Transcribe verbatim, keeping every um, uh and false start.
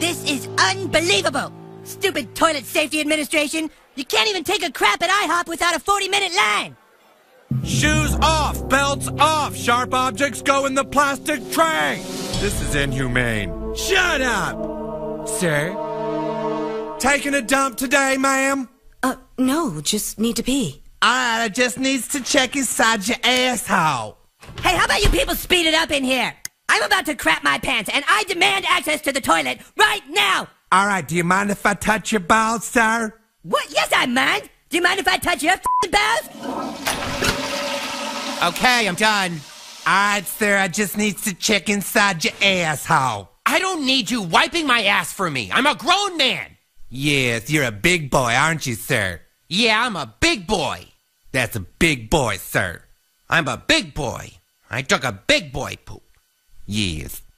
This is unbelievable! Stupid Toilet Safety Administration! You can't even take a crap at IHOP without a forty-minute line! Shoes off! Belts off! Sharp objects go in the plastic tray! This is inhumane. Shut up! Sir? Taking a dump today, ma'am? Uh, no, just need to pee. Alright, I just needs to check inside your asshole. Hey, how about you people speed it up in here? I'm about to crap my pants, and I demand access to the toilet right now! Alright, do you mind if I touch your balls, sir? What? Yes, I mind! Do you mind if I touch your f***ing balls? Okay, I'm done. Alright, sir, I just needs to check inside your asshole. I don't need you wiping my ass for me. I'm a grown man. Yes, you're a big boy, aren't you, sir? Yeah, I'm a big boy. That's a big boy, sir. I'm a big boy. I took a big boy poop. Yes.